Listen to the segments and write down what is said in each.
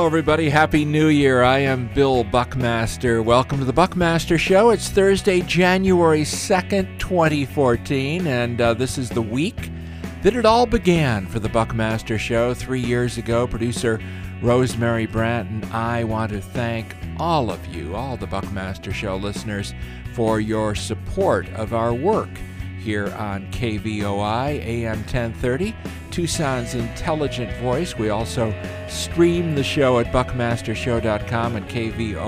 Hello, everybody. Happy New Year. I am Bill Buckmaster. Welcome to the Buckmaster Show. It's Thursday, January 2nd, 2014, and this is the week that it all began for the Buckmaster Show 3 years ago. Producer Rosemary Brandt and I want to thank all of you, all the Buckmaster Show listeners, for your support of our work here on KVOI AM 1030, Tucson's intelligent voice. We also stream the show at buckmastershow.com and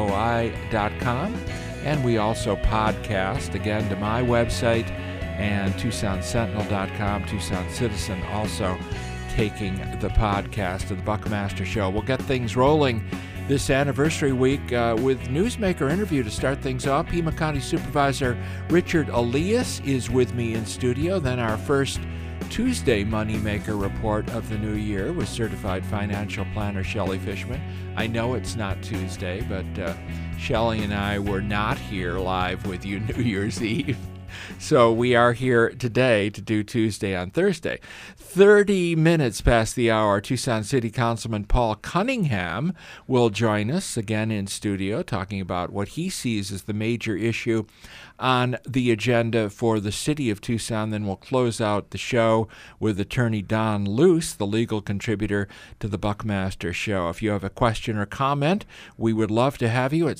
kvoi.com, and we also podcast, again, to my website and TucsonSentinel.com, Tucson Citizen also taking the podcast of the Buckmaster Show. We'll get things rolling this anniversary week with Newsmaker interview to start things off. Pima County Supervisor Richard Elias is with me in studio. Then our first Tuesday Moneymaker report of the new year with certified financial planner Shelley Fishman. I know it's not Tuesday, but Shelley and I were not here live with you New Year's Eve. So we are here today to do Tuesday on Thursday. 30 minutes past the hour, Tucson City Councilman Paul Cunningham will join us again in studio talking about what he sees as the major issue on the agenda for the city of Tucson. Then we'll close out the show with attorney Don Luce, the legal contributor to the Buckmaster Show. If you have a question or comment, we would love to have you at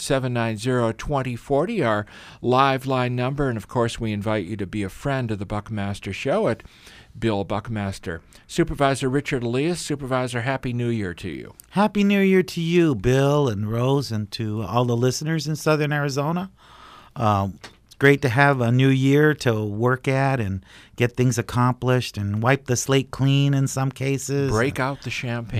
790-2040, our live line number. And of course, we invite you to be a friend of the Buckmaster Show at Bill Buckmaster. Supervisor Richard Elias. Supervisor, Happy New Year to you. Happy New Year to you, Bill and Rose, and to all the listeners in Southern Arizona. It's great to have a new year to work at and get things accomplished and wipe the slate clean in some cases. Break out the champagne.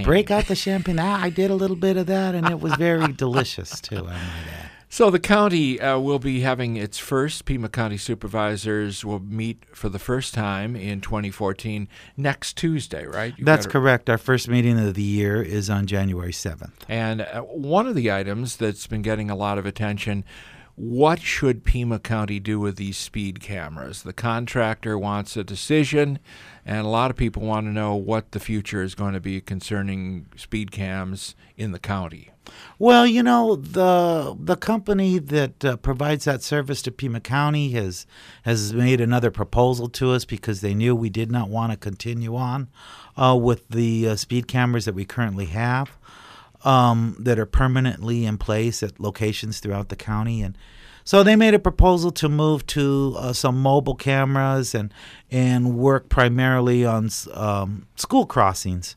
I did a little bit of that, and it was very delicious, too, I might add. So the county will be having its first, Pima County supervisors will meet for the first time in 2014 next Tuesday, right? That's correct. Our first meeting of the year is on January 7th. And one of the items that's been getting a lot of attention, what should Pima County do with these speed cameras? The contractor wants a decision, and a lot of people want to know what the future is going to be concerning speed cams in the county. Well, you know, the company that provides that service to Pima County has made another proposal to us because they knew we did not want to continue on with the speed cameras that we currently have that are permanently in place at locations throughout the county. And so they made a proposal to move to some mobile cameras and work primarily on school crossings.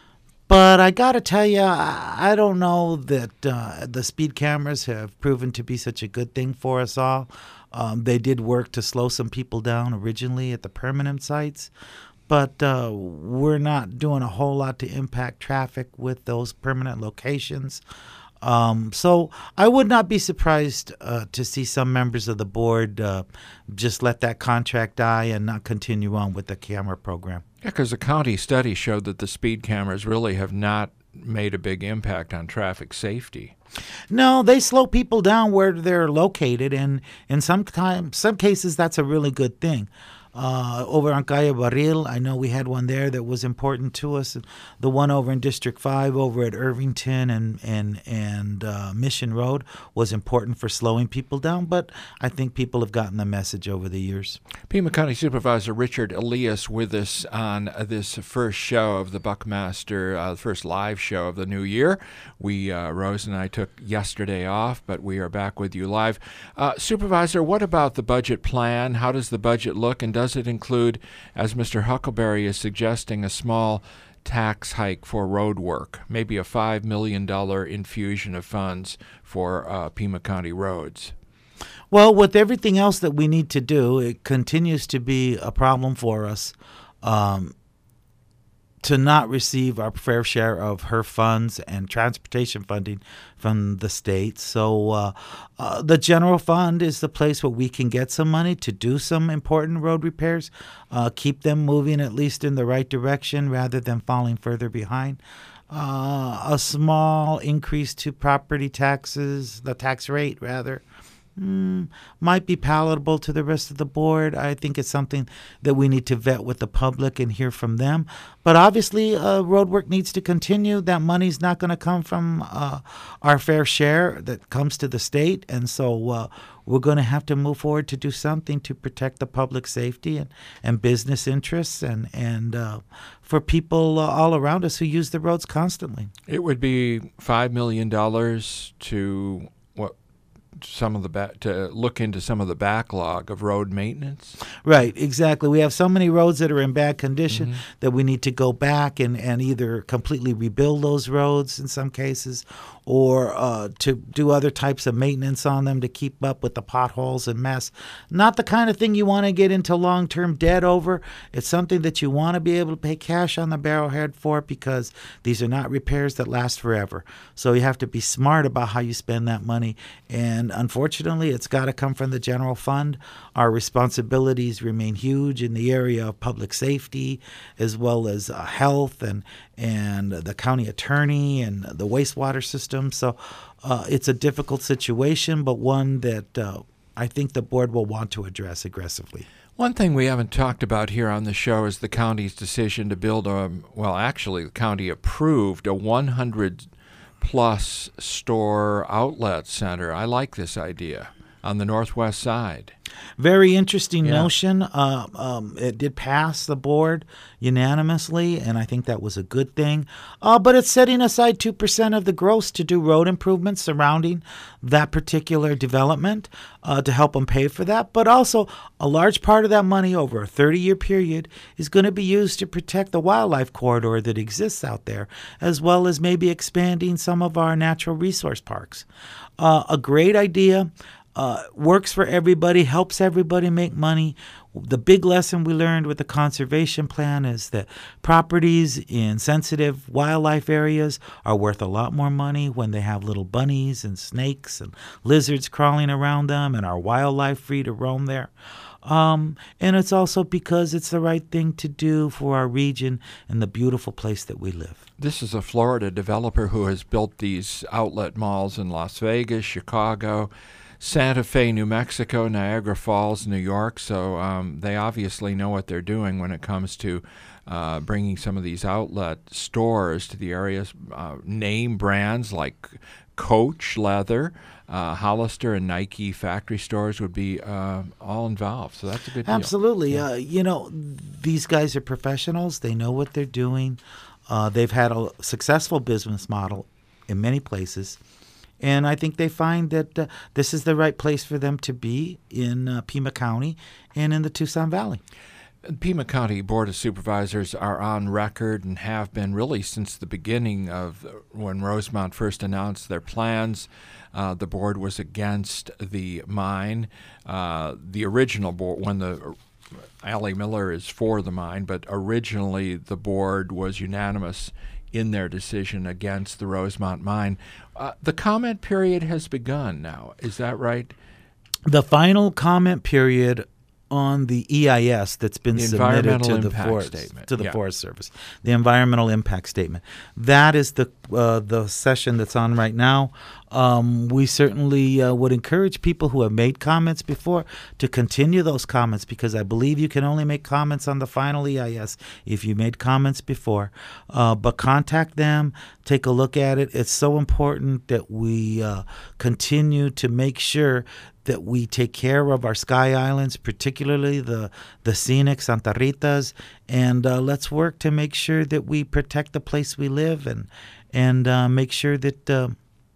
But I got to tell you, I don't know that the speed cameras have proven to be such a good thing for us all. They did work to slow some people down originally at the permanent sites, but we're not doing a whole lot to impact traffic with those permanent locations. So I would not be surprised to see some members of the board just let that contract die and not continue on with the camera program. Yeah, because the county study showed that the speed cameras really have not made a big impact on traffic safety. No, they slow people down where they're located, and in some cases that's a really good thing. Over on Calle Barril, I know we had one there that was important to us. The one over in District 5 over at Irvington and Mission Road was important for slowing people down, but I think people have gotten the message over the years. Pima County Supervisor Richard Elias with us on this first show of the Buckmaster, the first live show of the new year. Rose and I took yesterday off, but we are back with you live. Supervisor, what about the budget plan? How does the budget look, and does it include, as Mr. Huckleberry is suggesting, a small tax hike for road work, maybe a $5 million infusion of funds for Pima County roads? Well, with everything else that we need to do, it continues to be a problem for us to not receive our fair share of HERF funds and transportation funding from the state. So the general fund is the place where we can get some money to do some important road repairs, keep them moving at least in the right direction rather than falling further behind. A small increase to property taxes, the tax rate rather, might be palatable to the rest of the board. I think it's something that we need to vet with the public and hear from them. But obviously, road work needs to continue. That money's not going to come from our fair share that comes to the state. And so we're going to have to move forward to do something to protect the public safety and business interests and for people all around us who use the roads constantly. It would be $5 million to to look into some of the backlog of road maintenance. Right, exactly. We have so many roads that are in bad condition that we need to go back and either completely rebuild those roads in some cases, or to do other types of maintenance on them to keep up with the potholes and mess. Not the kind of thing you want to get into long-term debt over. It's something that you want to be able to pay cash on the barrelhead for, because these are not repairs that last forever. So you have to be smart about how you spend that money. And unfortunately, it's got to come from the general fund. Our responsibilities remain huge in the area of public safety, as well as health and the county attorney and the wastewater system. So it's a difficult situation, but one that I think the board will want to address aggressively. One thing we haven't talked about here on the show is the county's decision to build actually the county approved a 100-plus store outlet center. I like this idea on the northwest side. Very interesting notion. It did pass the board unanimously, and I think that was a good thing. But it's setting aside 2% of the gross to do road improvements surrounding that particular development to help them pay for that. But also, a large part of that money over a 30-year period is going to be used to protect the wildlife corridor that exists out there, as well as maybe expanding some of our natural resource parks. A great idea. Works for everybody, helps everybody make money. The big lesson we learned with the conservation plan is that properties in sensitive wildlife areas are worth a lot more money when they have little bunnies and snakes and lizards crawling around them and our wildlife free to roam there. And it's also because it's the right thing to do for our region and the beautiful place that we live. This is a Florida developer who has built these outlet malls in Las Vegas, Chicago, Santa Fe, New Mexico, Niagara Falls, New York. So they obviously know what they're doing when it comes to bringing some of these outlet stores to the areas. Name brands like Coach Leather, Hollister, and Nike factory stores would be all involved. So that's a good deal. Absolutely. Yeah. These guys are professionals. They know what they're doing. They've had a successful business model in many places. And I think they find that this is the right place for them to be in Pima County and in the Tucson Valley. Pima County Board of Supervisors are on record and have been really since the beginning of when Rosemont first announced their plans. The board was against the mine. The original board, Allie Miller is for the mine, but originally the board was unanimous in their decision against the Rosemont mine. The comment period has begun now. Is that right? The final comment period on the EIS that's been submitted to the Forest Service, the environmental impact statement. That is the session that's on right now. We certainly would encourage people who have made comments before to continue those comments, because I believe you can only make comments on the final EIS if you made comments before. But contact them, take a look at it. It's so important that we continue to make sure that we take care of our sky islands, particularly the scenic Santa Rita's, and let's work to make sure that we protect the place we live and make sure that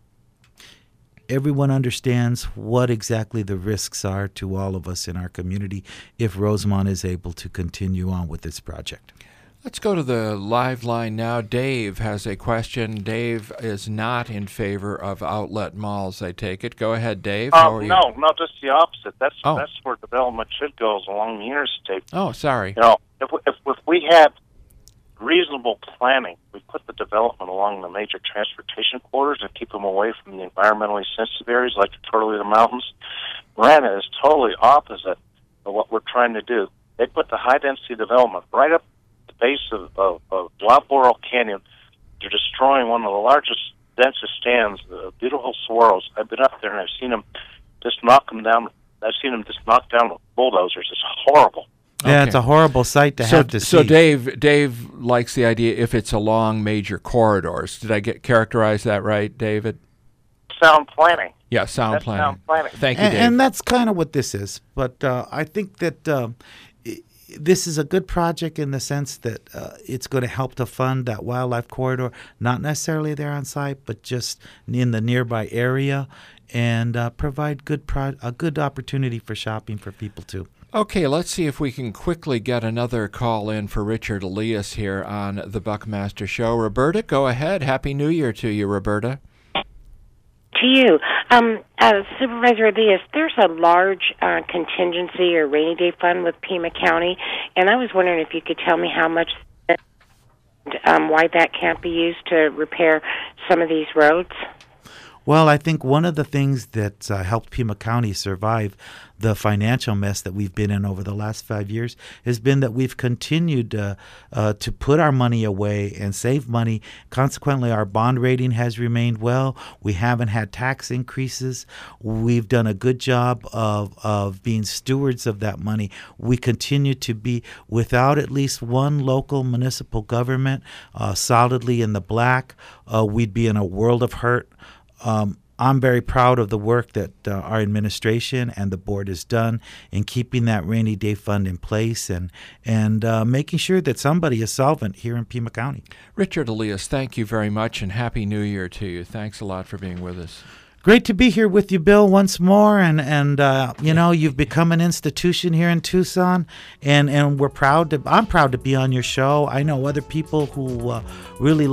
everyone understands what exactly the risks are to all of us in our community if Rosemont is able to continue on with this project. Let's go to the live line now. Dave has a question. Dave is not in favor of outlet malls, I take it. Go ahead, Dave. How are you? No, just the opposite. That's where development should go, along the interstate. Oh, sorry. If we had reasonable planning, we put the development along the major transportation corridors and keep them away from the environmentally sensitive areas like the Tortolita Mountains. Marana is totally opposite of what we're trying to do. They put the high-density development right up the base of Wild Laurel Canyon. They're destroying one of the largest, densest stands, the beautiful saguaros. I've been up there and I've seen them just knock them down. I've seen them just knocked down with bulldozers. It's horrible. Yeah, Okay. it's a horrible sight to have to see. So Dave likes the idea if it's along major corridors. Did I characterize that right, David? Sound planning. Yeah, sound That's planning. sound planning. Thank you, Dave. And that's kind of what this is. But I think that this is a good project in the sense that it's going to help to fund that wildlife corridor, not necessarily there on site, but just in the nearby area, and provide a good opportunity for shopping for people too. Okay, let's see if we can quickly get another call in for Richard Elias here on the Buckmaster Show. Roberta, go ahead. Happy New Year to you, Roberta. To you. Supervisor Elias, there's a large contingency or rainy day fund with Pima County, and I was wondering if you could tell me how much, why that can't be used to repair some of these roads. Well, I think one of the things that helped Pima County survive the financial mess that we've been in over the last 5 years has been that we've continued to put our money away and save money. Consequently, our bond rating has remained well. We haven't had tax increases. We've done a good job of being stewards of that money. We continue to be, without at least one local municipal government solidly in the black, we'd be in a world of hurt. I'm very proud of the work that our administration and the board has done in keeping that rainy day fund in place and making sure that somebody is solvent here in Pima County. Richard Elias, thank you very much, and Happy New Year to you. Thanks a lot for being with us. Great to be here with you, Bill, once more, and you know, you've become an institution here in Tucson, and I'm proud to be on your show. I know other people who really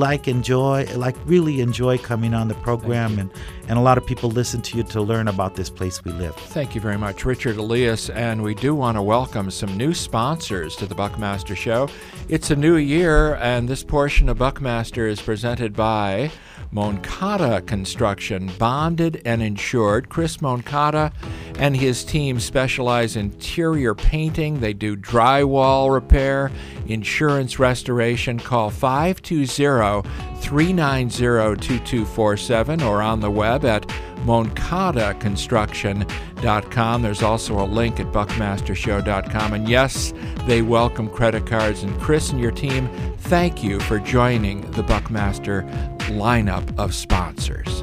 enjoy coming on the program, and a lot of people listen to you to learn about this place we live. Thank you very much, Richard Elias, and we do want to welcome some new sponsors to the Buckmaster Show. It's a new year, and this portion of Buckmaster is presented by Moncada Construction, bonded and insured. Chris Moncada and his team specialize in interior painting. They do drywall repair, insurance restoration. Call 520-390-2247 or on the web at moncadaconstruction.com. There's also a link at buckmastershow.com. And yes, they welcome credit cards. And Chris and your team, thank you for joining the Buckmaster lineup of sponsors.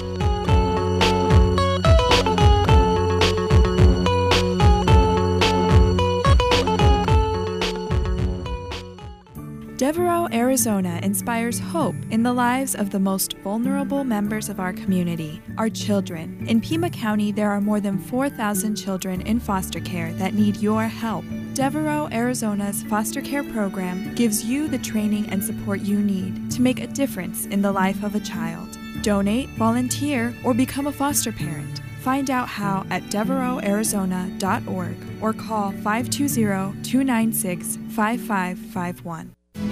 Devereaux, Arizona inspires hope in the lives of the most vulnerable members of our community, our children. In Pima County, there are more than 4,000 children in foster care that need your help. Devereaux, Arizona's foster care program gives you the training and support you need to make a difference in the life of a child. Donate, volunteer, or become a foster parent. Find out how at devereauxarizona.org or call 520-296-5551.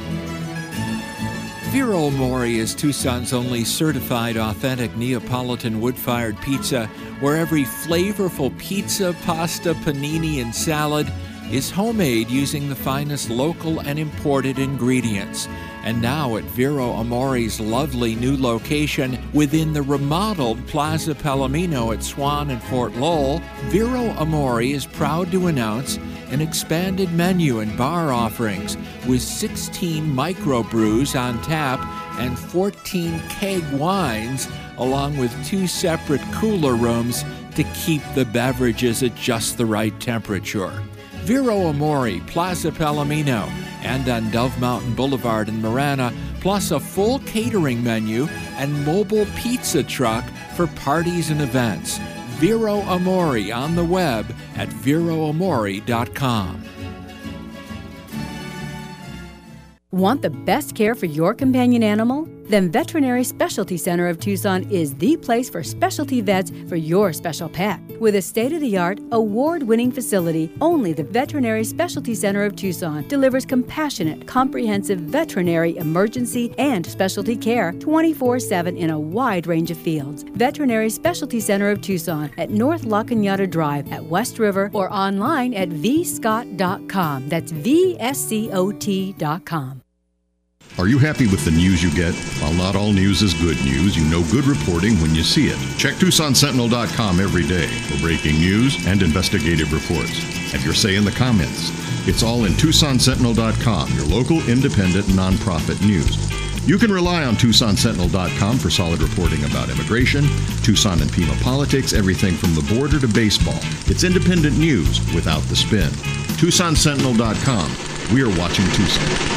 Vero Amore is Tucson's only certified authentic Neapolitan wood-fired pizza, where every flavorful pizza, pasta, panini, and salad is homemade using the finest local and imported ingredients. And now at Vero Amore's lovely new location within the remodeled Plaza Palomino at Swan and Fort Lowell, Vero Amore is proud to announce an expanded menu and bar offerings with 16 microbrews on tap and 14 keg wines, along with 2 separate cooler rooms to keep the beverages at just the right temperature. Vero Amore, Plaza Palomino, and on Dove Mountain Boulevard in Marana, plus a full catering menu and mobile pizza truck for parties and events. Vero Amore on the web at veroamore.com. Want the best care for your companion animal? Then Veterinary Specialty Center of Tucson is the place for specialty vets for your special pet. With a state-of-the-art, award-winning facility, only the Veterinary Specialty Center of Tucson delivers compassionate, comprehensive veterinary emergency and specialty care 24/7 in a wide range of fields. Veterinary Specialty Center of Tucson at North La Cañada Drive at West River or online at vscott.com. That's VSCOT.com. Are you happy with the news you get? While not all news is good news, you know good reporting when you see it. Check TucsonSentinel.com every day for breaking news and investigative reports. Have your say in the comments. It's all in TucsonSentinel.com, your local independent nonprofit news. You can rely on TucsonSentinel.com for solid reporting about immigration, Tucson and Pima politics, everything from the border to baseball. It's independent news without the spin. TucsonSentinel.com. We are watching Tucson.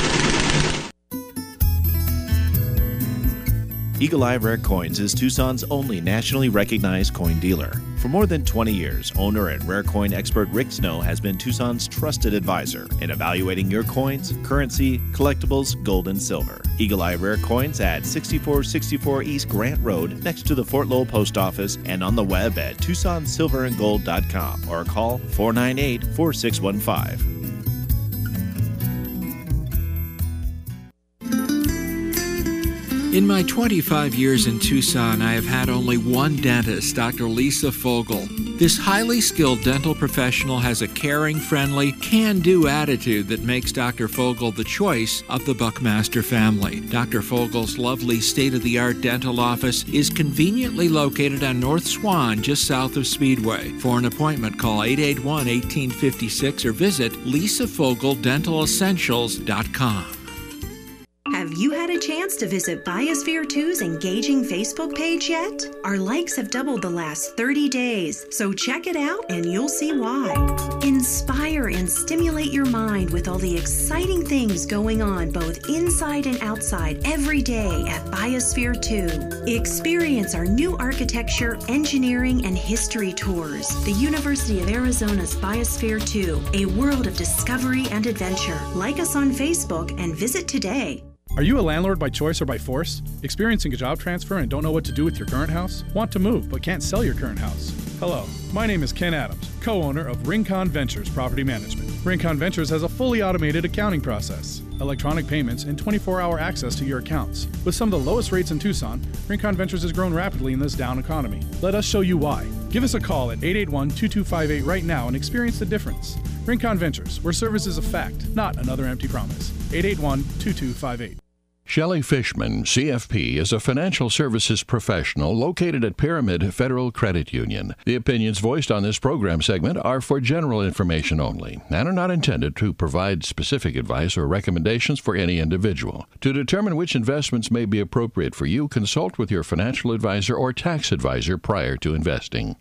Eagle Eye Rare Coins is Tucson's only nationally recognized coin dealer. For more than 20 years, owner and rare coin expert Rick Snow has been Tucson's trusted advisor in evaluating your coins, currency, collectibles, gold, and silver. Eagle Eye Rare Coins at 6464 East Grant Road next to the Fort Lowell Post Office and on the web at TucsonSilverandGold.com or call 498-4615. In my 25 years in Tucson, I have had only one dentist, Dr. Lisa Fogel. This highly skilled dental professional has a caring, friendly, can-do attitude that makes Dr. Fogel the choice of the Buckmaster family. Dr. Fogel's lovely state-of-the-art dental office is conveniently located on North Swan, just south of Speedway. For an appointment, call 881-1856 or visit lisafogeldentaLessentials.com. Have you had a chance to visit Biosphere 2's engaging Facebook page yet? Our likes have doubled the last 30 days, so check it out and you'll see why. Inspire and stimulate your mind with all the exciting things going on both inside and outside every day at Biosphere 2. Experience our new architecture, engineering, and history tours. The University of Arizona's Biosphere 2, a world of discovery and adventure. Like us on Facebook and visit today. Are you a landlord by choice or by force? Experiencing a job transfer and don't know what to do with your current house? Want to move but can't sell your current house? Hello, my name is Ken Adams, co-owner of Rincon Ventures Property Management. Rincon Ventures has a fully automated accounting process, electronic payments, and 24-hour access to your accounts. With some of the lowest rates in Tucson, Rincon Ventures has grown rapidly in this down economy. Let us show you why. Give us a call at 881-2258 right now and experience the difference. Rincon Ventures, where service is a fact, not another empty promise. 881-2258. Shelley Fishman, CFP, is a financial services professional located at Pyramid Federal Credit Union. The opinions voiced on this program segment are for general information only and are not intended to provide specific advice or recommendations for any individual. To determine which investments may be appropriate for you, consult with your financial advisor or tax advisor prior to investing.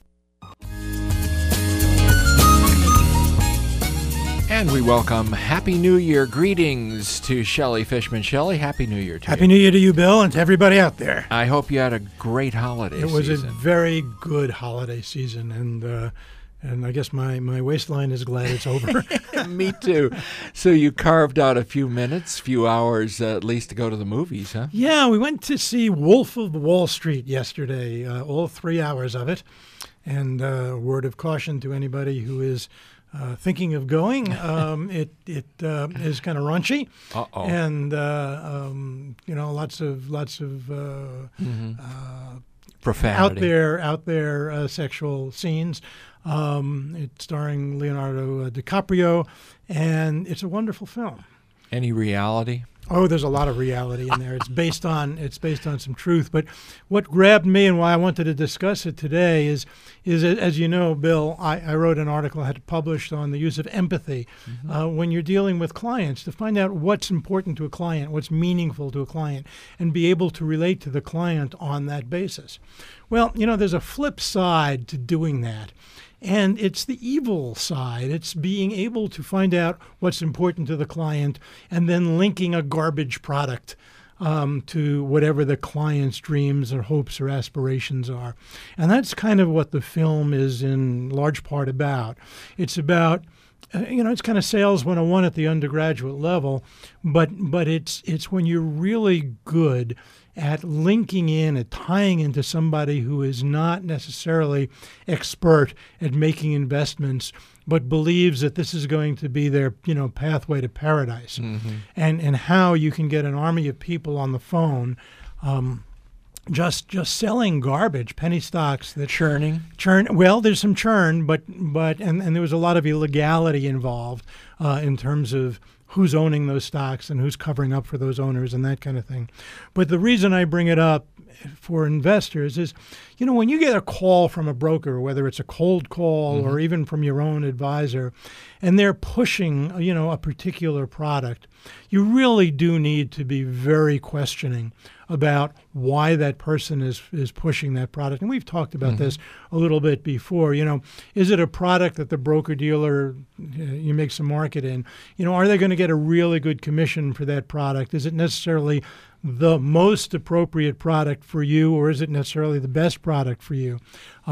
And we welcome Happy New Year greetings to Shelley Fishman. Shelley, Happy New Year to you. Happy New Year to you, Bill, and to everybody out there. I hope you had a great holiday season. It was a very good holiday season, and I guess my waistline is glad it's over. Me too. So you carved out a few hours at least to go to the movies, huh? Yeah, we went to see Wolf of Wall Street yesterday, all 3 hours of it. And word of caution to anybody who is thinking of going, it is kind of raunchy, and lots of profanity, out there sexual scenes. It's starring Leonardo DiCaprio, and it's a wonderful film. Any reality? Oh, there's a lot of reality in there. It's based on some truth. But what grabbed me and why I wanted to discuss it today is as you know, Bill, I wrote an article I had published on the use of empathy when you're dealing with clients to find out what's important to a client, what's meaningful to a client, and be able to relate to the client on that basis. Well, there's a flip side to doing that. And it's the evil side. It's being able to find out what's important to the client and then linking a garbage product to whatever the client's dreams or hopes or aspirations are. And that's kind of what the film is in large part about. It's about, it's kind of sales 101 at the undergraduate level, but it's when you're really good at linking in and tying into somebody who is not necessarily expert at making investments, but believes that this is going to be their, pathway to paradise, and how you can get an army of people on the phone, just selling garbage, penny stocks that churn. Well, there's some churn, but there was a lot of illegality involved in terms of who's owning those stocks and who's covering up for those owners and that kind of thing. But the reason I bring it up for investors is, when you get a call from a broker, whether it's a cold call or even from your own advisor, and they're pushing, a particular product, you really do need to be very questioning about why that person is pushing that product. And we've talked about this a little bit before. Is it a product that the broker-dealer, you make some market in? Are they going to get a really good commission for that product? Is it necessarily the most appropriate product for you, or is it necessarily the best product for you?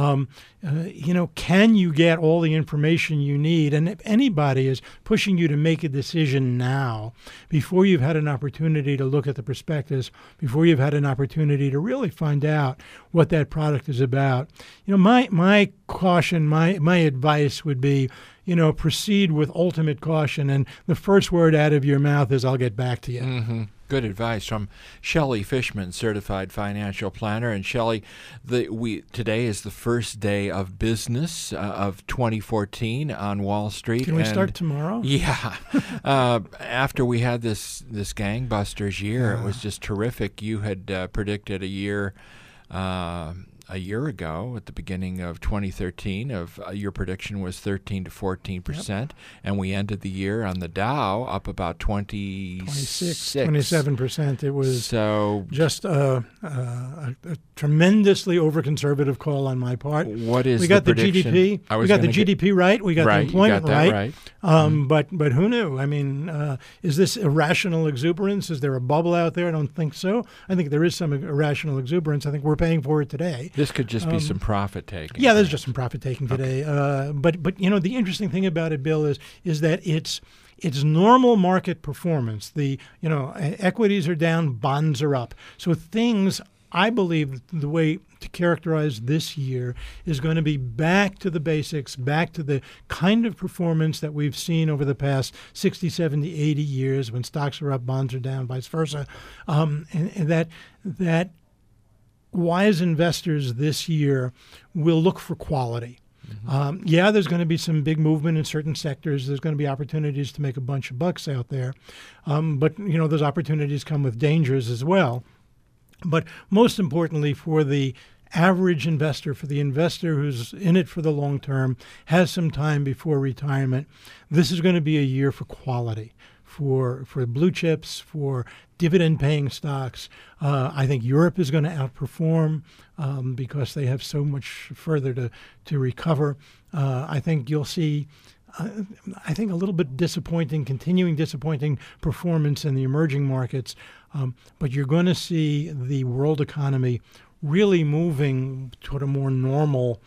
Can you get all the information you need? And if anybody is pushing you to make a decision now, before you've had an opportunity to look at the prospectus, before you've had an opportunity to really find out what that product is about, my caution, my advice would be, proceed with ultimate caution. And the first word out of your mouth is, "I'll get back to you." Mm-hmm. Good advice from Shelley Fishman, certified financial planner. And Shelley, today is the first day of business of 2014 on Wall Street. Can we start tomorrow? Yeah. After we had this gangbusters year, it was just terrific. You had predicted a year ago at the beginning of 2013 your prediction was 13 to 14%, and we ended the year on the Dow up about 27%. It was just a tremendously over-conservative call on my part. What is we got the prediction? We got the GDP right. We got the employment right. But who knew? I mean, is this irrational exuberance? Is there a bubble out there? I don't think so. I think there is some irrational exuberance. I think we're paying for it today. This could just be some profit taking. Yeah, there's just some profit taking today. But the interesting thing about it, Bill, is that it's normal market performance. The equities are down, bonds are up. So things, I believe, the way to characterize this year is going to be back to the basics, back to the kind of performance that we've seen over the past 60, 70, 80 years when stocks are up, bonds are down, vice versa, and that wise investors this year will look for quality. There's going to be some big movement in certain sectors. There's going to be opportunities to make a bunch of bucks out there. But those opportunities come with dangers as well. But most importantly, for the average investor, for the investor who's in it for the long term, has some time before retirement, this is going to be a year for quality, for blue chips, for dividend-paying stocks. I think Europe is going to outperform because they have so much further to recover. I think you'll see, a little bit continuing disappointing performance in the emerging markets, but you're going to see the world economy really moving toward a more normal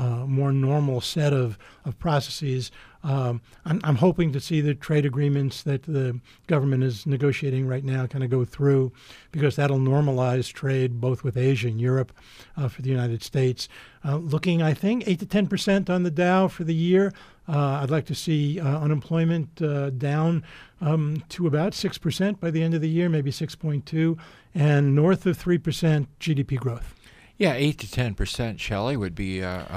set of processes. I'm hoping to see the trade agreements that the government is negotiating right now kind of go through, because that'll normalize trade both with Asia and Europe for the United States. Looking, I think, 8 to 10% on the Dow for the year. I'd like to see unemployment down to about 6% by the end of the year, maybe 6.2, and north of 3% GDP growth. Yeah, 8 to 10%, Shelley, would be a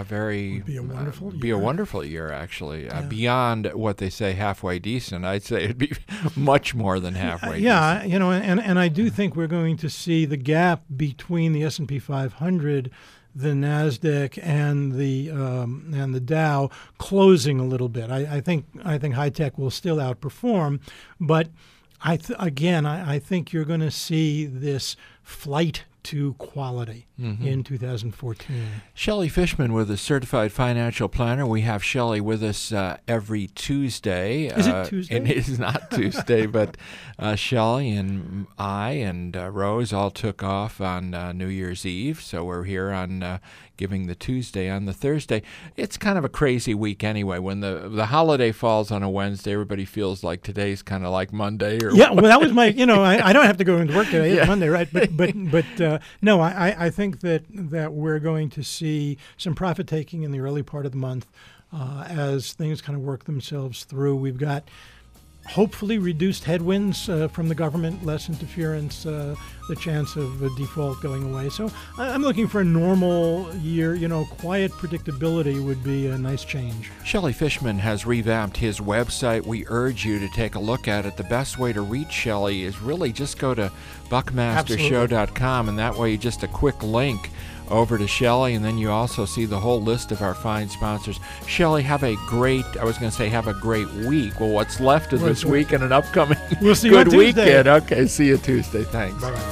wonderful year, actually. Beyond what they say halfway decent, I'd say it'd be much more than halfway decent. And I do think we're going to see the gap between the S&P 500, the NASDAQ, and the Dow closing a little bit. I think high tech will still outperform, but I think you're going to see this flight to quality in 2014. Shelley Fishman with a certified financial planner. We have Shelley with us every Tuesday. Is it Tuesday? And it is not Tuesday, but Shelley and I and Rose all took off on New Year's Eve, so we're here on giving the Tuesday on the Thursday. It's kind of a crazy week anyway. When the holiday falls on a Wednesday, everybody feels like today's kind of like Monday. Well, that was my, I don't have to go into work today. It's Monday, right? But no, I think that we're going to see some profit taking in the early part of the month as things kind of work themselves through. We've got hopefully reduced headwinds from the government, less interference, the chance of a default going away. So I'm looking for a normal year. Quiet predictability would be a nice change. Shelley Fishman has revamped his website. We urge you to take a look at it. The best way to reach Shelley is really just go to buckmastershow.com, and that way just a quick link over to Shelley, and then you also see the whole list of our fine sponsors. Shelley, have a great week. Well, what's left of this week and an upcoming we'll see good you on Tuesday. weekend. Okay, see you Tuesday. Thanks. Bye-bye.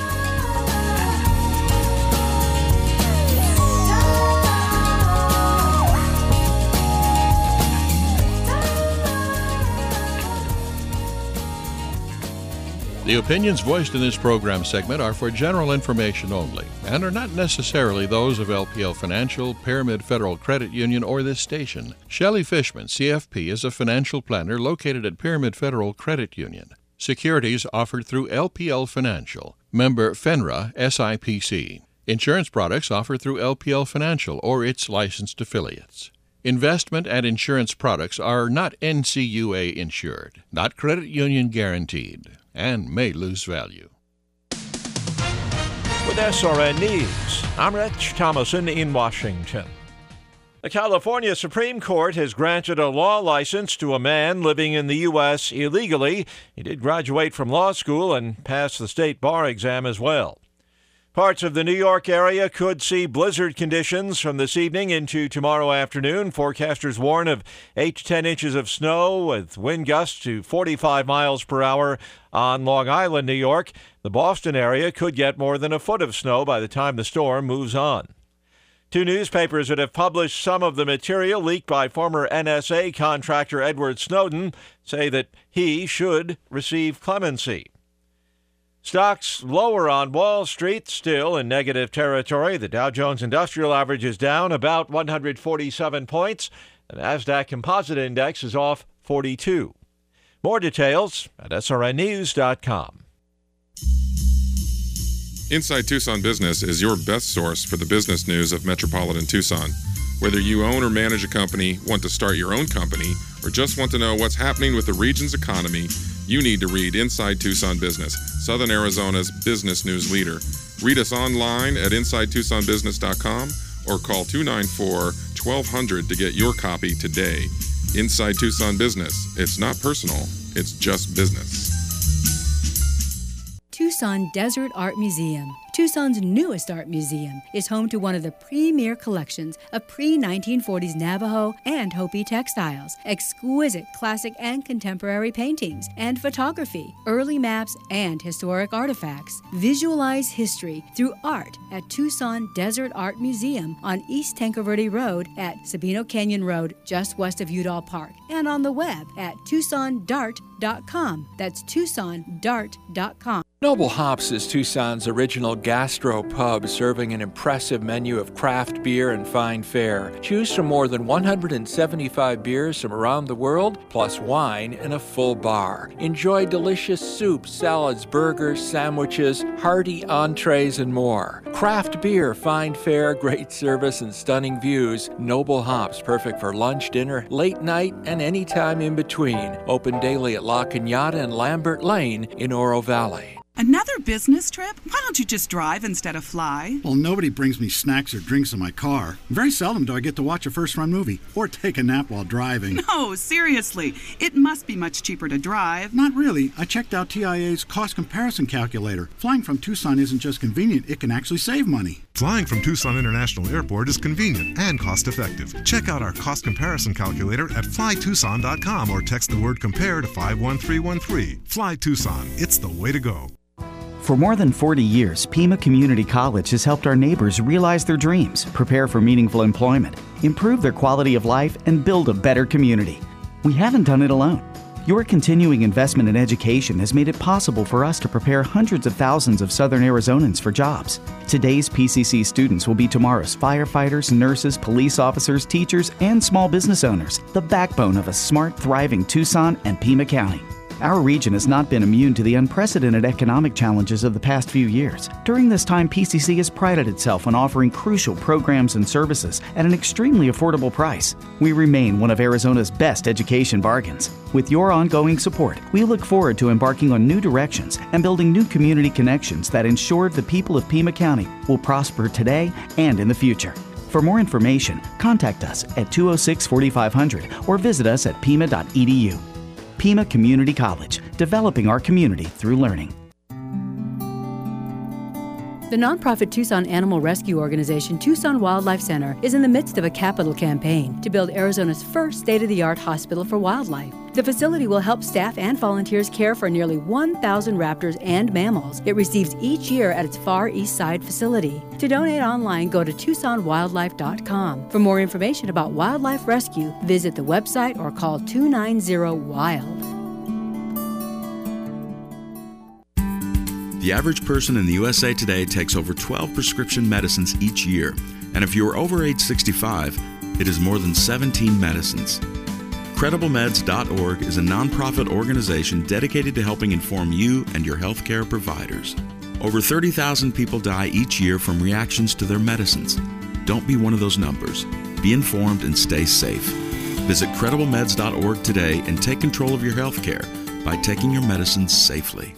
The opinions voiced in this program segment are for general information only and are not necessarily those of LPL Financial, Pyramid Federal Credit Union, or this station. Shelley Fishman, CFP, is a financial planner located at Pyramid Federal Credit Union. Securities offered through LPL Financial, member FINRA SIPC. Insurance products offered through LPL Financial or its licensed affiliates. Investment and insurance products are not NCUA insured, not credit union guaranteed, and may lose value. With SRN News, I'm Rich Thomason in Washington. The California Supreme Court has granted a law license to a man living in the U.S. illegally. He did graduate from law school and pass the state bar exam as well. Parts of the New York area could see blizzard conditions from this evening into tomorrow afternoon. Forecasters warn of 8 to 10 inches of snow with wind gusts to 45 miles per hour on Long Island, New York. The Boston area could get more than a foot of snow by the time the storm moves on. 2 newspapers that have published some of the material leaked by former NSA contractor Edward Snowden say that he should receive clemency. Stocks lower on Wall Street, still in negative territory. The Dow Jones Industrial Average is down about 147 points. The NASDAQ Composite Index is off 42. More details at srnnews.com. Inside Tucson Business is your best source for the business news of Metropolitan Tucson. Whether you own or manage a company, want to start your own company, or just want to know what's happening with the region's economy, you need to read Inside Tucson Business, Southern Arizona's business news leader. Read us online at InsideTucsonBusiness.com or call 294-1200 to get your copy today. Inside Tucson Business. It's not personal, it's just business. Tucson Desert Art Museum. Tucson's newest art museum is home to one of the premier collections of pre-1940s Navajo and Hopi textiles, exquisite classic and contemporary paintings and photography, early maps, and historic artifacts. Visualize history through art at Tucson Desert Art Museum on East Tanque Verde Road at Sabino Canyon Road, just west of Udall Park, and on the web at TucsonDart.com. That's TucsonDart.com. Noble Hops is Tucson's original gastro pub, serving an impressive menu of craft beer and fine fare. Choose from more than 175 beers from around the world, plus wine and a full bar. Enjoy delicious soups, salads, burgers, sandwiches, hearty entrees, and more. Craft beer, fine fare, great service, and stunning views. Noble Hops, perfect for lunch, dinner, late night, and any time in between. Open daily at La Cañada and Lambert Lane in Oro Valley. Another business trip? Why don't you just drive instead of fly? Well, nobody brings me snacks or drinks in my car. Very seldom do I get to watch a first-run movie or take a nap while driving. No, seriously. It must be much cheaper to drive. Not really. I checked out TIA's cost comparison calculator. Flying from Tucson isn't just convenient, it can actually save money. Flying from Tucson International Airport is convenient and cost-effective. Check out our cost comparison calculator at flytucson.com or text the word compare to 51313. Fly Tucson. It's the way to go. For more than 40 years, Pima Community College has helped our neighbors realize their dreams, prepare for meaningful employment, improve their quality of life, and build a better community. We haven't done it alone. Your continuing investment in education has made it possible for us to prepare hundreds of thousands of Southern Arizonans for jobs. Today's PCC students will be tomorrow's firefighters, nurses, police officers, teachers, and small business owners, the backbone of a smart, thriving Tucson and Pima County. Our region has not been immune to the unprecedented economic challenges of the past few years. During this time, PCC has prided itself on offering crucial programs and services at an extremely affordable price. We remain one of Arizona's best education bargains. With your ongoing support, we look forward to embarking on new directions and building new community connections that ensure the people of Pima County will prosper today and in the future. For more information, contact us at 206-4500 or visit us at pima.edu. Pima Community College, developing our community through learning. The nonprofit Tucson Animal Rescue Organization, Tucson Wildlife Center, is in the midst of a capital campaign to build Arizona's first state-of-the-art hospital for wildlife. The facility will help staff and volunteers care for nearly 1,000 raptors and mammals it receives each year at its Far East Side facility. To donate online, go to TucsonWildlife.com. For more information about wildlife rescue, visit the website or call 290-WILD. The average person in the USA today takes over 12 prescription medicines each year, and if you're over age 65, it is more than 17 medicines. CredibleMeds.org is a nonprofit organization dedicated to helping inform you and your healthcare providers. Over 30,000 people die each year from reactions to their medicines. Don't be one of those numbers. Be informed and stay safe. Visit CredibleMeds.org today and take control of your healthcare by taking your medicines safely.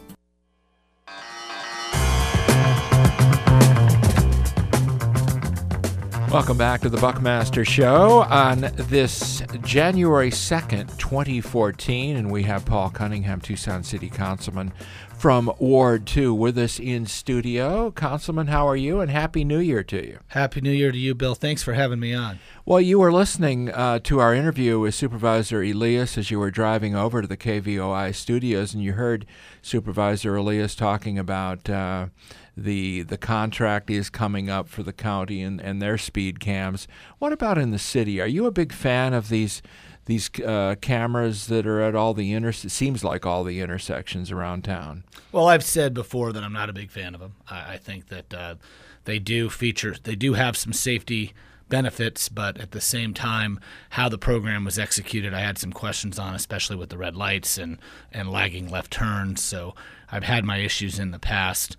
Welcome back to the Buckmaster Show on this January 2nd, 2014, and we have Paul Cunningham, Tucson City Councilman from Ward 2, with us in studio. Councilman, how are you? And Happy New Year to you. Happy New Year to you, Bill. Thanks for having me on. Well, you were listening to our interview with Supervisor Elias as you were driving over to the KVOI studios, and you heard Supervisor Elias talking about the contract is coming up for the county and their speed cams. What about in the city? Are you a big fan of these cameras that are at all the seems like all the intersections around town? Well, I've said before that I'm not a big fan of them. I think that they do have some safety benefits, but at the same time, how the program was executed, I had some questions on, especially with the red lights and lagging left turns. So I've had my issues in the past.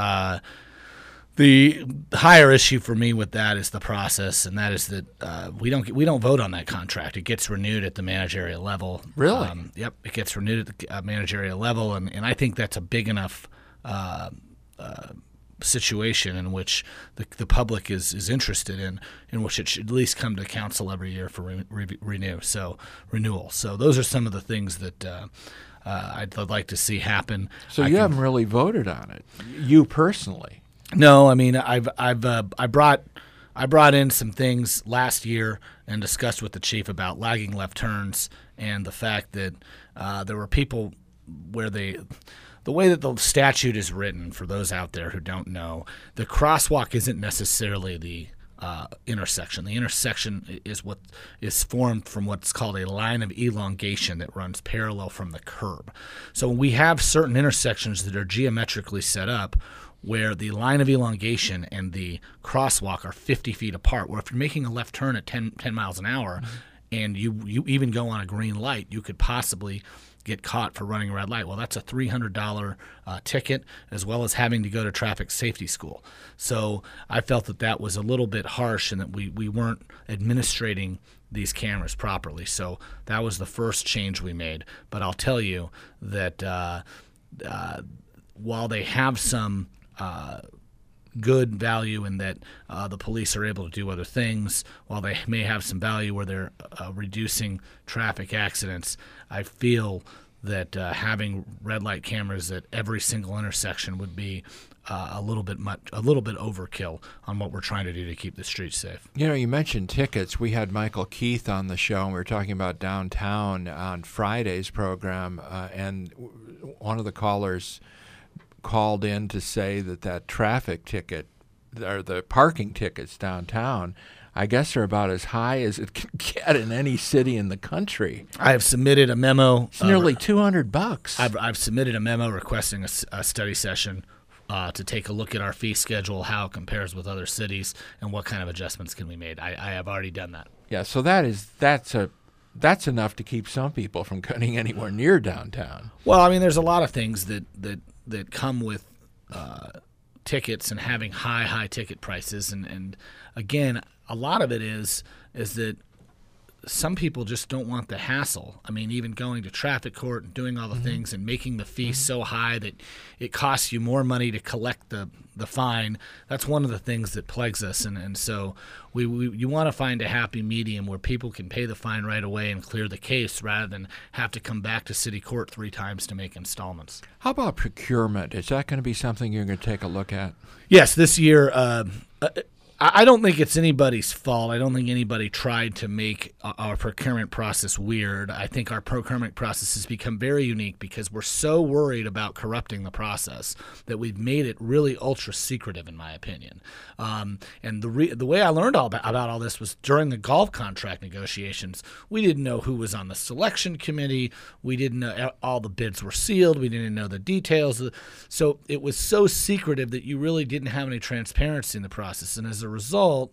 The higher issue for me with that is the process, and that is that we don't vote on that contract. It gets renewed at the managerial level. Really? Yep, it gets renewed at the managerial level, and I think that's a big enough situation in which the public is interested in which it should at least come to council every year for renewal. So those are some of the things that I'd like to see happen. So you haven't really voted on it, you personally? No, I mean I brought in some things last year and discussed with the chief about lagging left turns and the fact that there were people where the way that the statute is written, for those out there who don't know, the crosswalk isn't necessarily the intersection. The intersection is what is formed from what's called a line of elongation that runs parallel from the curb. So when we have certain intersections that are geometrically set up where the line of elongation and the crosswalk are 50 feet apart, where if you're making a left turn at 10 miles an hour and you even go on a green light, you could possibly get caught for running a red light. Well, that's a $300 ticket, as well as having to go to traffic safety school. So I felt that was a little bit harsh and that we weren't administrating these cameras properly. So that was the first change we made. But I'll tell you that while they have some good value in that the police are able to do other things, while they may have some value where they're reducing traffic accidents, I feel that having red light cameras at every single intersection would be a little bit overkill on what we're trying to do to keep the streets safe. You know, you mentioned tickets. We had Michael Keith on the show, and we were talking about downtown on Friday's program, and one of the callers called in to say that traffic ticket, or the parking tickets downtown, I guess are about as high as it can get in any city in the country. I have submitted a memo. It's nearly $200. I've submitted a memo requesting a study session to take a look at our fee schedule, how it compares with other cities, and what kind of adjustments can be made. I have already done that. Yeah, so that's that's enough to keep some people from cutting anywhere near downtown. Well, I mean, there's a lot of things that come with tickets and having high ticket prices, and again, a lot of it is that some people just don't want the hassle. I mean, even going to traffic court and doing all the things and making the fee so high that it costs you more money to collect the fine. That's one of the things that plagues us, and so you want to find a happy medium where people can pay the fine right away and clear the case rather than have to come back to city court 3 times to make installments. How about procurement? Is that going to be something you're going to take a look at? Yes, this year. I don't think it's anybody's fault. I don't think anybody tried to make our procurement process weird. I think our procurement process has become very unique because we're so worried about corrupting the process that we've made it really ultra secretive, in my opinion. And the way I learned about all this was during the golf contract negotiations. We didn't know who was on the selection committee. We didn't know all the bids were sealed. We didn't know the details. So it was so secretive that you really didn't have any transparency in the process. And as a result,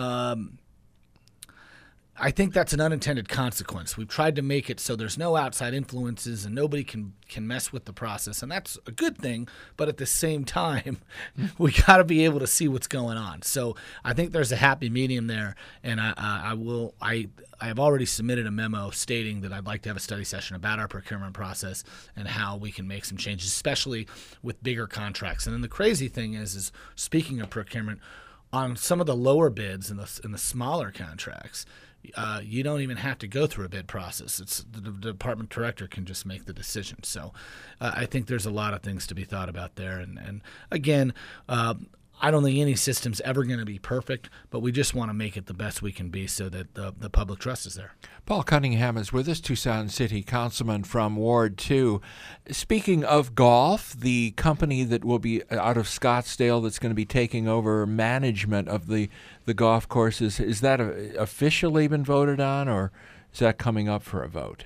I think that's an unintended consequence. We've tried to make it so there's no outside influences and nobody can mess with the process, and that's a good thing. But at the same time, we got to be able to see what's going on. So I think there's a happy medium there, and I have already submitted a memo stating that I'd like to have a study session about our procurement process and how we can make some changes, especially with bigger contracts. And then the crazy thing is speaking of procurement, on some of the lower bids in the smaller contracts, you don't even have to go through a bid process. It's the department director can just make the decision. So I think there's a lot of things to be thought about there. And again, I don't think any system's ever going to be perfect, but we just want to make it the best we can be so that the public trust is there. Paul Cunningham is with us, Tucson City Councilman from Ward 2. Speaking of golf, the company that will be out of Scottsdale that's going to be taking over management of the golf courses, is that officially been voted on, or is that coming up for a vote?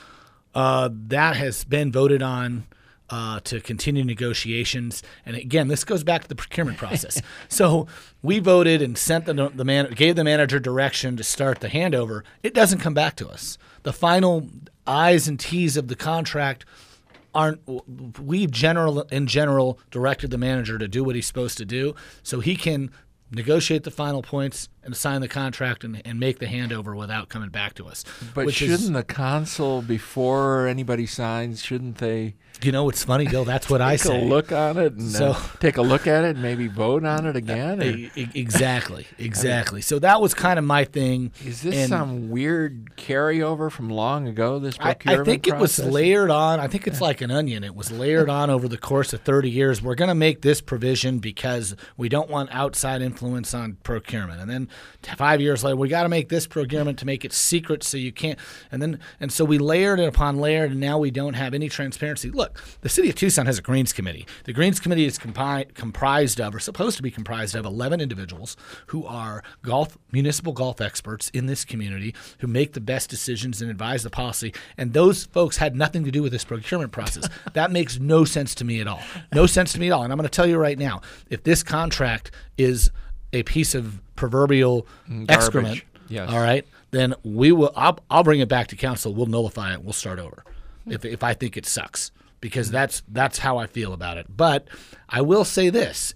That has been voted on. To continue negotiations, and again, this goes back to the procurement process. So we voted and sent gave the manager direction to start the handover. It doesn't come back to us. The final I's and T's of the contract aren't. We in general directed the manager to do what he's supposed to do, so he can negotiate the final points and sign the contract and make the handover without coming back to us. But shouldn't the consul, before anybody signs, shouldn't they? You know, it's funny, Bill. That's what I say. Take a look on it and take a look at it and maybe vote on it again. Exactly. So that was kind of my thing. Is this some weird carryover from long ago, this procurement I think process? It was layered on. I think it's like an onion. It was layered on over the course of 30 years. We're going to make this provision because we don't want outside influence on procurement. And then 5 years later, we got to make this procurement to make it secret so you can't. And so we layered it upon layered, and now we don't have any transparency. Look, the city of Tucson has a Greens Committee. The Greens Committee is comprised of, or supposed to be comprised of, 11 individuals who are municipal golf experts in this community who make the best decisions and advise the policy. And those folks had nothing to do with this procurement process. That makes no sense to me at all. No sense to me at all. And I'm going to tell you right now, if this contract is a piece of proverbial excrement, yes, all right, then we will. I'll bring it back to council. We'll nullify it. We'll start over if I think it sucks, because that's how I feel about it. But I will say this: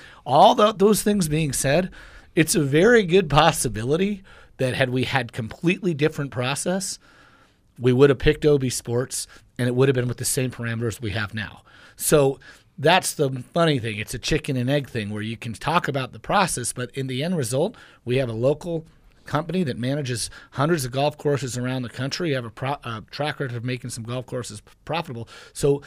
those things being said, it's a very good possibility that had we had completely different process, we would have picked OB Sports, and it would have been with the same parameters we have now. So that's the funny thing. It's a chicken and egg thing where you can talk about the process, but in the end result, we have a local company that manages hundreds of golf courses around the country. You have a track record of making some golf courses profitable. So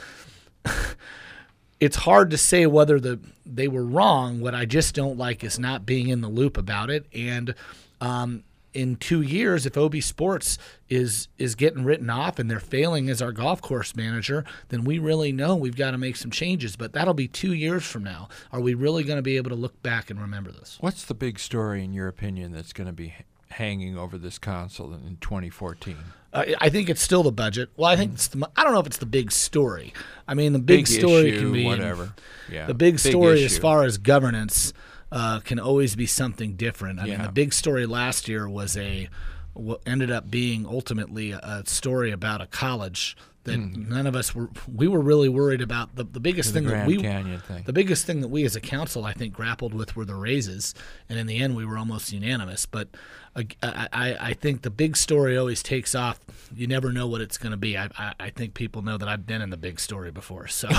it's hard to say whether they were wrong. What I just don't like is not being in the loop about it. And in 2 years, if OB Sports is getting written off and they're failing as our golf course manager, then we really know we've got to make some changes. But that'll be 2 years from now. Are we really going to be able to look back and remember this? What's the big story, in your opinion, that's going to be hanging over this council in 2014? I think it's still the budget. Well, I think I don't know if it's the big story. I mean, the big story issue, can be whatever. Yeah, the big story issue. As far as governance can always be something different. I mean, Yeah. the big story last year was a ended up being ultimately a story about a college that none of us were really worried about. The biggest thing that the biggest thing that we as a council, I think, grappled with were the raises, and in the end we were almost unanimous. But I think the big story always takes off. You never know what it's going to be. I think people know that I've been in the big story before. So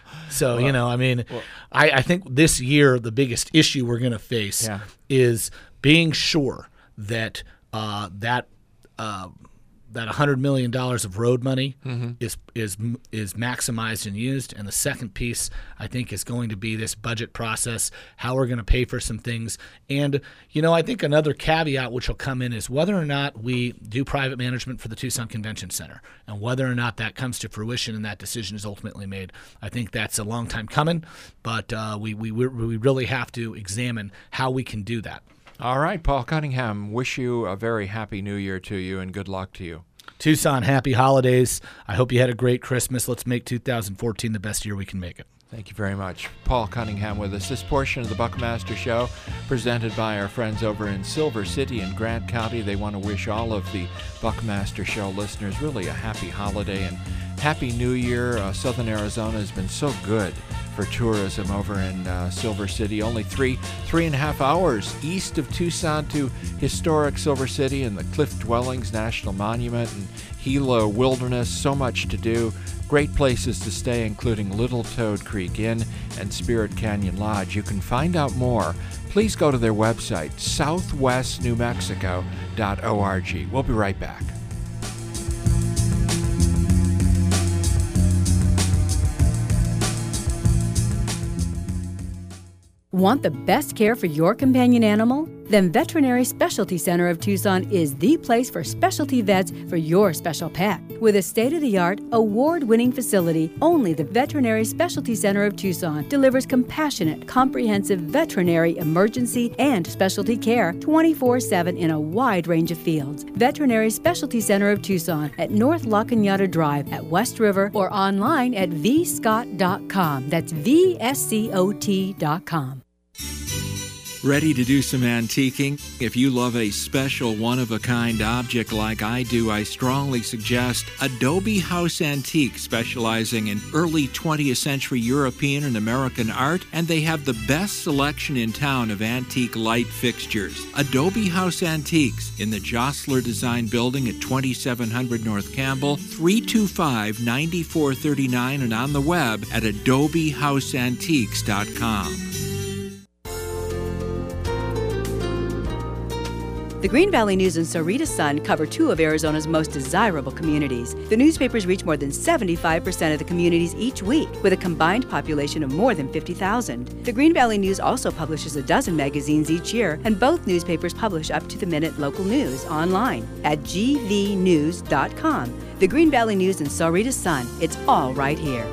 I think this year the biggest issue we're going to face is being sure that that $100 million of road money is maximized and used. And the second piece, I think, is going to be this budget process, how we're going to pay for some things. And, I think another caveat which will come in is whether or not we do private management for the Tucson Convention Center and whether or not that comes to fruition and that decision is ultimately made. I think that's a long time coming, but we really have to examine how we can do that. All right, Paul Cunningham, wish you a very happy New Year to you and good luck to you. Tucson, happy holidays. I hope you had a great Christmas. Let's make 2014 the best year we can make it. Thank you very much. Paul Cunningham with us. This portion of the Buckmaster Show presented by our friends over in Silver City in Grant County. They want to wish all of the Buckmaster Show listeners really a happy holiday and happy New Year. Southern Arizona has been so good for tourism over in Silver City. Only three and a half hours east of Tucson to historic Silver City and the Cliff Dwellings National Monument and Gila Wilderness. So much to do. Great places to stay, including Little Toad Creek Inn and Spirit Canyon Lodge. You can find out more. Please go to their website, southwestnewmexico.org. We'll be right back. Want the best care for your companion animal? Then Veterinary Specialty Center of Tucson is the place for specialty vets for your special pet. With a state-of-the-art, award-winning facility, only the Veterinary Specialty Center of Tucson delivers compassionate, comprehensive veterinary emergency and specialty care 24/7 in a wide range of fields. Veterinary Specialty Center of Tucson at North La Cañada Drive at West River or online at vscott.com. That's VSCOT.com. Ready to do some antiquing? If you love a special, one-of-a-kind object like I do, I strongly suggest Adobe House Antique, specializing in early 20th century European and American art, and they have the best selection in town of antique light fixtures. Adobe House Antiques in the Jostler Design Building at 2700 North Campbell, 325-9439, and on the web at adobehouseantiques.com. The Green Valley News and Sahuarita Sun cover two of Arizona's most desirable communities. The newspapers reach more than 75% of the communities each week, with a combined population of more than 50,000. The Green Valley News also publishes a dozen magazines each year, and both newspapers publish up-to-the-minute local news online at gvnews.com. The Green Valley News and Sahuarita Sun, it's all right here.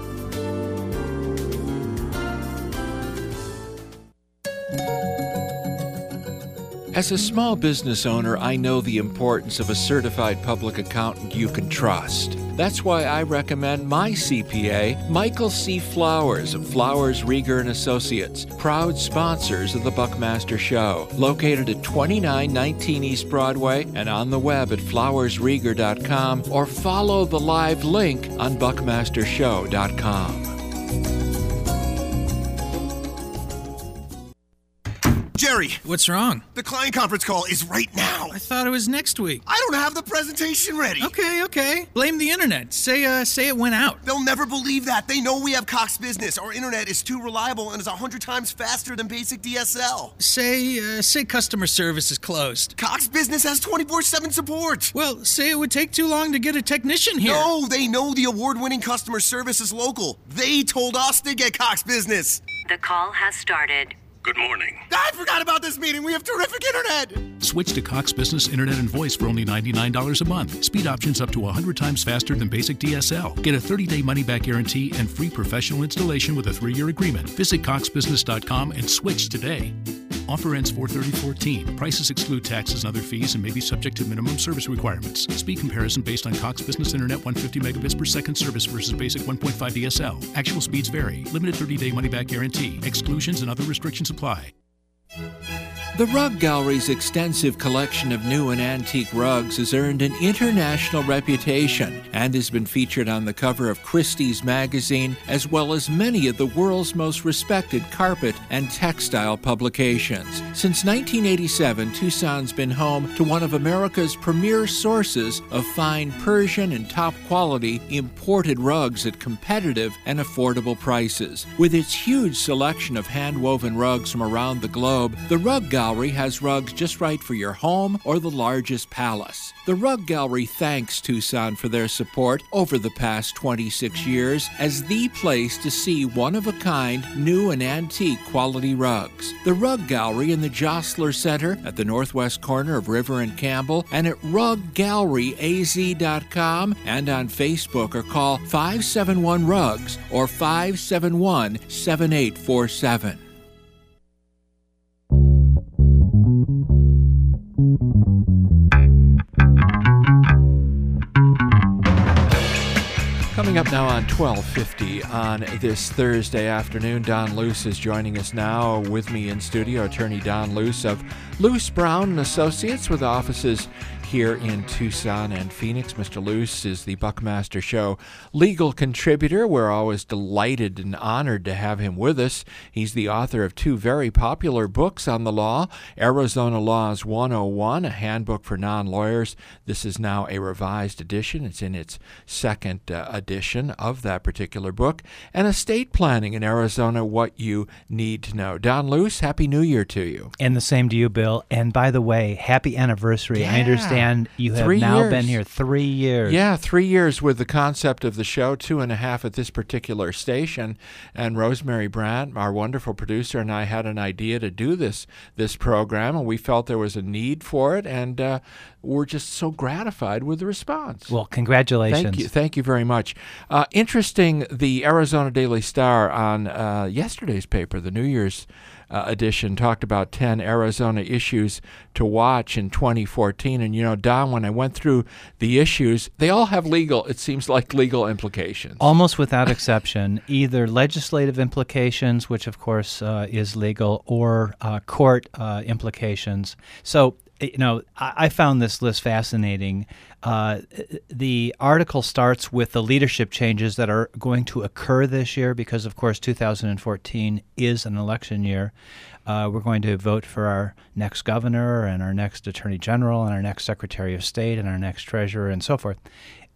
As a small business owner, I know the importance of a certified public accountant you can trust. That's why I recommend my CPA, Michael C. Flowers of Flowers, Rieger & Associates, proud sponsors of the Buckmaster Show. Located at 2919 East Broadway and on the web at flowersrieger.com or follow the live link on buckmastershow.com. Jerry! What's wrong? The client conference call is right now. I thought it was next week. I don't have the presentation ready. Okay. Blame the internet. Say it went out. They'll never believe that. They know we have Cox Business. Our internet is too reliable and is 100 times faster than basic DSL. Say customer service is closed. Cox Business has 24/7 support. Well, say it would take too long to get a technician here. No, they know the award-winning customer service is local. They told us to get Cox Business. The call has started. Good morning. I forgot about this meeting. We have terrific internet. Switch to Cox Business Internet and Voice for only $99 a month. Speed options up to 100 times faster than basic DSL. Get a 30-day money-back guarantee and free professional installation with a 3-year agreement. Visit coxbusiness.com and switch today. Offer ends 4/30/14. Prices exclude taxes and other fees and may be subject to minimum service requirements. Speed comparison based on Cox Business Internet 150 megabits per second service versus basic 1.5 DSL. Actual speeds vary. Limited 30-day money-back guarantee. Exclusions and other restrictions apply. The Rug Gallery's extensive collection of new and antique rugs has earned an international reputation and has been featured on the cover of Christie's magazine, as well as many of the world's most respected carpet and textile publications. Since 1987, Tucson's been home to one of America's premier sources of fine Persian and top-quality imported rugs at competitive and affordable prices. With its huge selection of hand-woven rugs from around the globe, the Rug Gallery has rugs just right for your home or the largest palace. The Rug Gallery thanks Tucson for their support over the past 26 years as the place to see one-of-a-kind, new and antique quality rugs. The Rug Gallery in the Jostler Center at the northwest corner of River and Campbell, and at ruggalleryaz.com and on Facebook, or call 571-RUGS or 571-7847. Coming up now on 12:50 on this Thursday afternoon, Don Luce is joining us now. With me in studio, attorney Don Luce of Luce, Brown & Associates, with offices here in Tucson and Phoenix. Mr. Luce is the Buckmaster Show legal contributor. We're always delighted and honored to have him with us. He's the author of two very popular books on the law, Arizona Laws 101, a handbook for non-lawyers. This is now a revised edition. It's in its second edition of that particular book. And Estate Planning in Arizona, What You Need to Know. Don Luce, Happy New Year to you. And the same to you, Bill. And by the way, happy anniversary. Yeah. I understand you have 3 now years. been here 3 years. Yeah, 3 years with the concept of the show, 2.5 at this particular station. And Rosemary Brandt, our wonderful producer, and I had an idea to do this program, and we felt there was a need for it, and we're just so gratified with the response. Well, congratulations. Thank you very much. Interesting, the Arizona Daily Star on yesterday's paper, the New Year's edition, talked about 10 Arizona issues to watch in 2014. And, you know, Don, when I went through the issues, they all have legal implications. Almost without exception, either legislative implications, which of course is legal, or court implications. So, you know, I found this list fascinating. The article starts with the leadership changes that are going to occur this year because, of course, 2014 is an election year. We're going to vote for our next governor and our next attorney general and our next secretary of state and our next treasurer and so forth.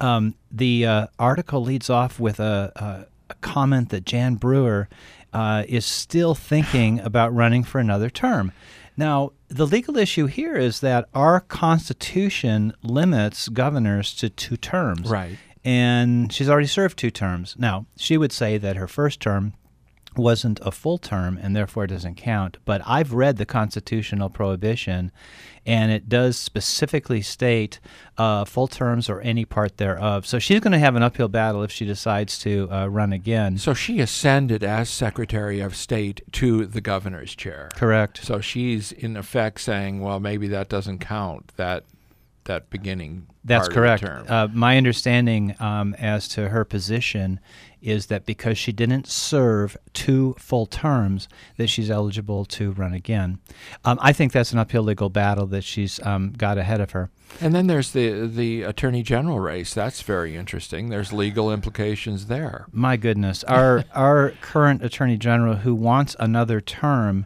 The article leads off with a comment that Jan Brewer is still thinking about running for another term. Now, the legal issue here is that our Constitution limits governors to 2 terms. Right. And she's already served 2 terms. Now, she would say that her first term wasn't a full term and therefore doesn't count. But I've read the constitutional prohibition, and it does specifically state full terms or any part thereof. So she's going to have an uphill battle if she decides to run again. So she ascended as Secretary of State to the governor's chair. Correct. So she's in effect saying, well, maybe that doesn't count, that beginning That's part correct. of the term. My understanding as to her position is that because she didn't serve 2 full terms, that she's eligible to run again. I think that's an uphill legal battle that she's got ahead of her. And then there's the Attorney General race. That's very interesting. There's legal implications there. My goodness. Our current Attorney General, who wants another term,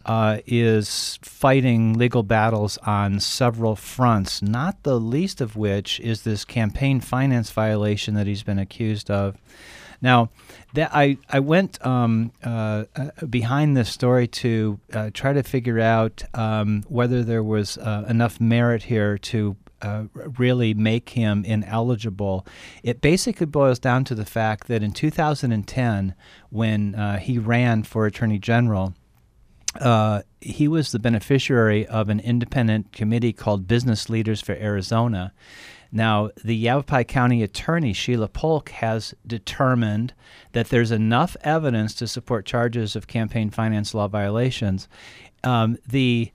is fighting legal battles on several fronts, not the least of which is this campaign finance violation that he's been accused of. Now, I went behind this story to try to figure out whether there was enough merit here to really make him ineligible. It basically boils down to the fact that in 2010, when he ran for Attorney General, he was the beneficiary of an independent committee called Business Leaders for Arizona. Now, the Yavapai County Attorney, Sheila Polk, has determined that there's enough evidence to support charges of campaign finance law violations. The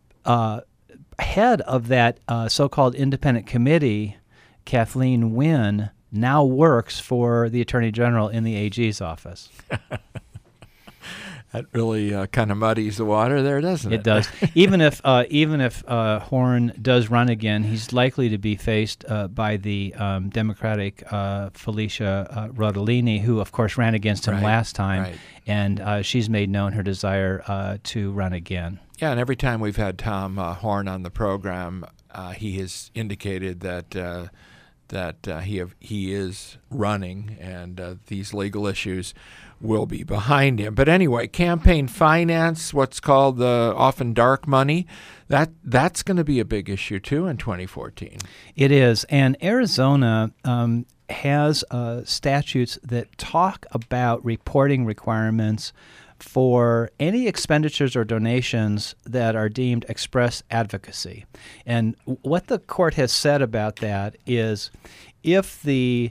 head of that so-called independent committee, Kathleen Wynn, now works for the Attorney General in the AG's office. That really kind of muddies the water there, doesn't it? It does. even if Horn does run again, he's likely to be faced by the Democratic Felicia Rodolini, who, of course, ran against him last time, and she's made known her desire to run again. Yeah, and every time we've had Tom Horn on the program, he has indicated that he is running, and these legal issues will be behind him. But anyway, campaign finance, what's called the often dark money, that's going to be a big issue too in 2014. It is, and Arizona has statutes that talk about reporting requirements for any expenditures or donations that are deemed express advocacy. And what the court has said about that is if the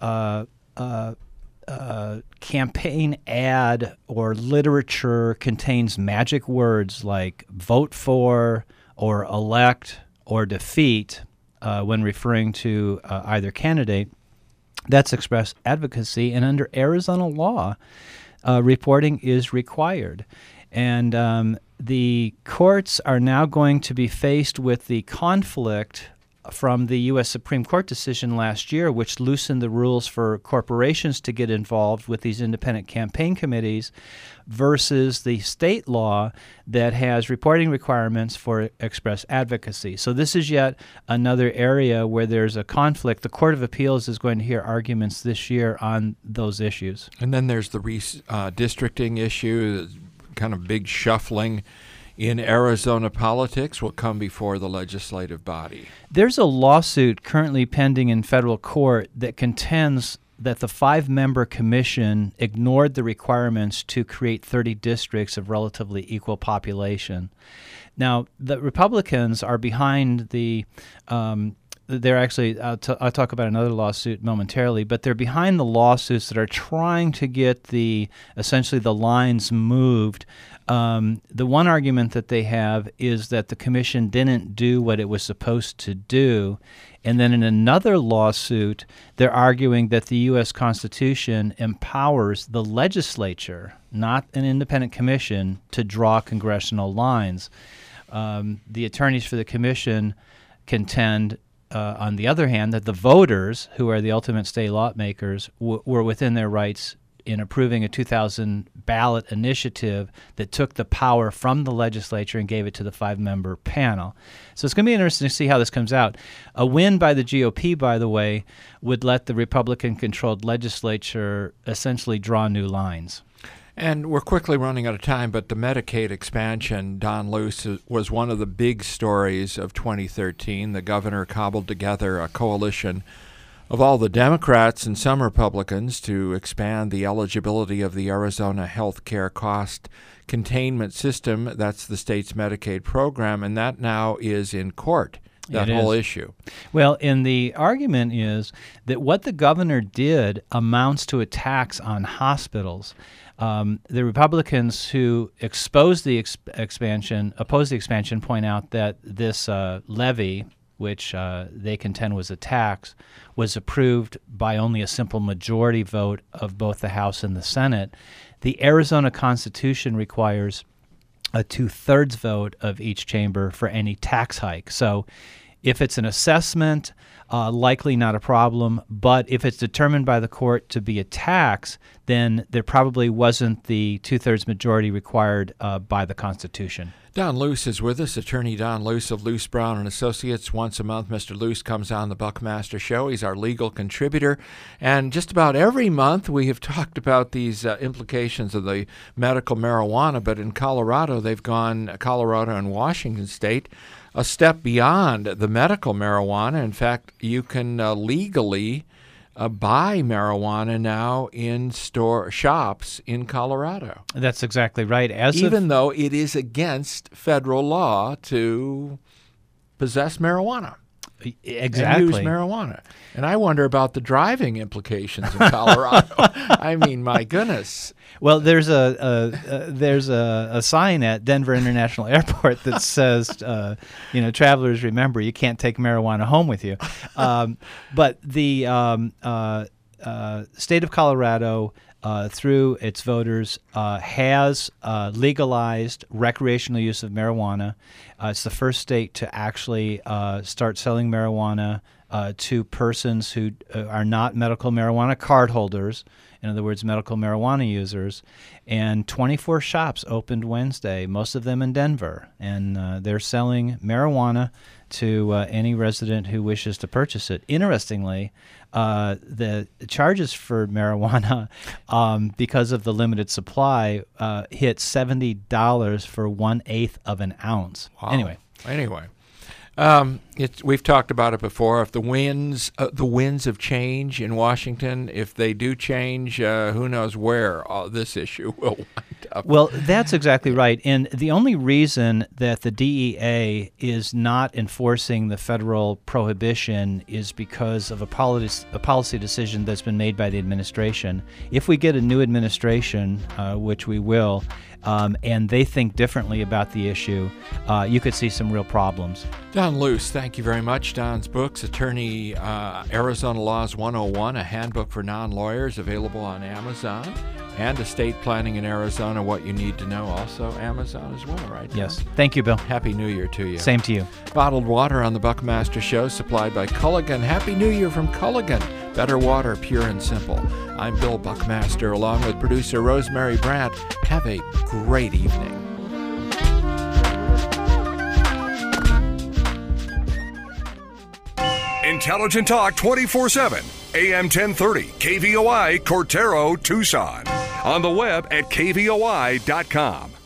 campaign ad or literature contains magic words like vote for or elect or defeat when referring to either candidate, that's express advocacy. And under Arizona law, reporting is required. And the courts are now going to be faced with the conflict from the U.S. Supreme Court decision last year, which loosened the rules for corporations to get involved with these independent campaign committees, versus the state law that has reporting requirements for express advocacy. So this is yet another area where there's a conflict. The Court of Appeals is going to hear arguments this year on those issues. And then there's the redistricting issue, kind of big shuffling in Arizona politics will come before the legislative body. There's a lawsuit currently pending in federal court that contends that the 5-member commission ignored the requirements to create 30 districts of relatively equal population. Now, the Republicans are behind the they're actually, I'll talk about another lawsuit momentarily, but they're behind the lawsuits that are trying to get essentially the lines moved. The one argument that they have is that the commission didn't do what it was supposed to do. And then in another lawsuit, they're arguing that the U.S. Constitution empowers the legislature, not an independent commission, to draw congressional lines. The attorneys for the commission contend, on the other hand, that the voters, who are the ultimate state lawmakers, were within their rights in approving a 2000 ballot initiative that took the power from the legislature and gave it to the 5-member panel. So it's going to be interesting to see how this comes out. A win by the GOP, by the way, would let the Republican-controlled legislature essentially draw new lines. And we're quickly running out of time, but the Medicaid expansion, Don Luce, was one of the big stories of 2013. The governor cobbled together a coalition of all the Democrats and some Republicans to expand the eligibility of the Arizona health care cost containment system. That's the state's Medicaid program, and that now is in court, that whole issue. Well, and the argument is that what the governor did amounts to a tax on hospitals. The Republicans who opposed the expansion, point out that this levy, which they contend was a tax, was approved by only a simple majority vote of both the House and the Senate. The Arizona Constitution requires a 2/3 vote of each chamber for any tax hike. So if it's an assessment, likely not a problem, but if it's determined by the court to be a tax, then there probably wasn't the 2/3 majority required by the Constitution. Don Luce is with us, attorney Don Luce of Luce, Brown and Associates. Once a month, Mr. Luce comes on the Buckmaster Show. He's our legal contributor. And just about every month we have talked about these implications of the medical marijuana, but in Colorado, they've gone, Colorado and Washington State, a step beyond the medical marijuana. In fact, you can legally buy marijuana now in shops in Colorado. That's exactly right. Even though it is against federal law to possess marijuana. Exactly. And use marijuana. And I wonder about the driving implications in Colorado. I mean, my goodness. Well, there's a sign at Denver International Airport that says, travelers, remember, you can't take marijuana home with you. But the state of Colorado through its voters, has legalized recreational use of marijuana. It's the first state to actually start selling marijuana to persons who are not medical marijuana card holders, in other words, medical marijuana users. And 24 shops opened Wednesday, most of them in Denver, and they're selling marijuana to any resident who wishes to purchase it. Interestingly, the charges for marijuana, because of the limited supply, hit $70 for 1/8 of an ounce. Wow. Anyway. We've talked about it before. If the winds of change in Washington, if they do change, who knows where this issue will wind up. Well, that's exactly right. And the only reason that the DEA is not enforcing the federal prohibition is because of a policy decision that's been made by the administration. If we get a new administration, which we will, and they think differently about the issue, you could see some real problems. Don Luce, thank you very much. Don's books, Attorney Arizona Laws 101, a handbook for non-lawyers, available on Amazon, and Estate Planning in Arizona, What You Need to Know, also Amazon as well, right, Don? Yes. Thank you, Bill. Happy New Year to you. Same to you. Bottled water on the Buckmaster Show, supplied by Culligan. Happy New Year from Culligan. Better water, pure and simple. I'm Bill Buckmaster, along with producer Rosemary Brandt. Have a great evening. Intelligent Talk 24/7. AM 1030, KVOI, Cortero, Tucson. On the web at kvoi.com.